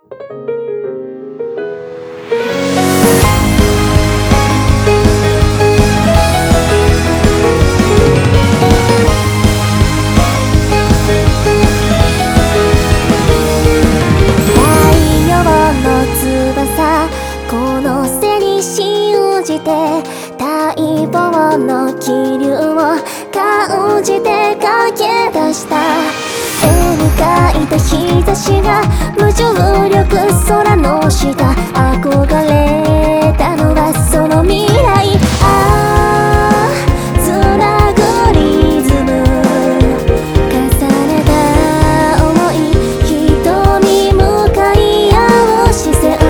この背に信じて待望の気流を感じて駆け出した。絵に描いた日差しが無重力空の下、憧れたのはその未来。つなぐリズム重ねた想い、瞳向かい合う視線、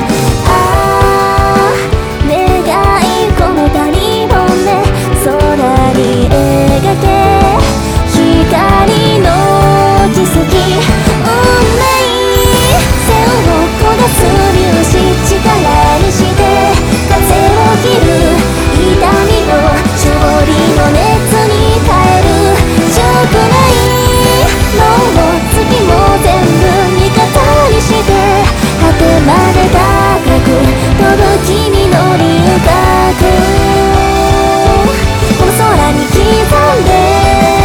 光の奇跡、運命、背を焦がす粒子力にして風を切る痛みを勝利の熱に変える。しょくないもう次も全部味方にして、果てまで高く飛ぶ君の輪郭、この空に刻んで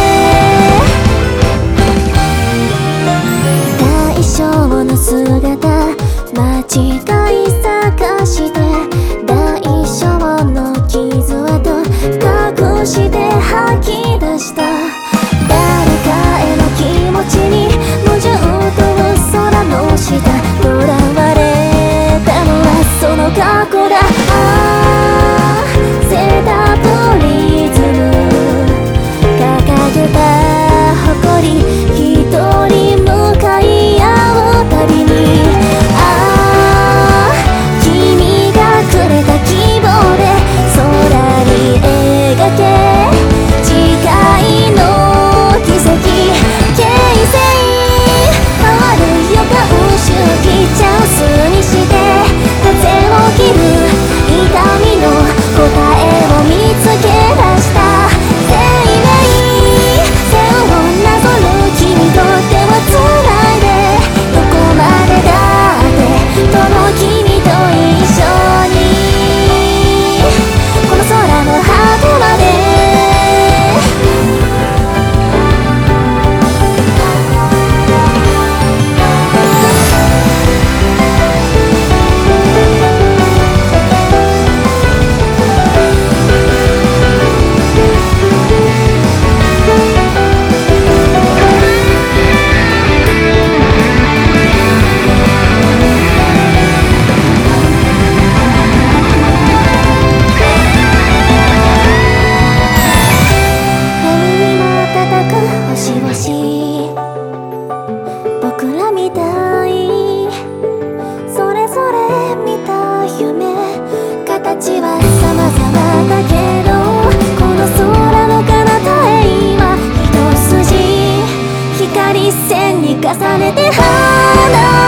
の姿、間違い探して大小の傷跡隠して吐き出した。誰かへの気持ちに無重と空の下、囚われたのはその過去だ。セタプリズム掲げた誇り、一人向かい合うたびに、君がくれた希望で空に描け誓いの奇跡、形勢変わる予感周期チャンスにして風を切る痛みの答えを見つけ出した。生命背をなぞる君と手をつないで、どこまでだってその君と一緒にこの空の果てまで。僕らみたい、それぞれ見た夢、形は様々だけどこの空の彼方へ今一筋光線に重ねて花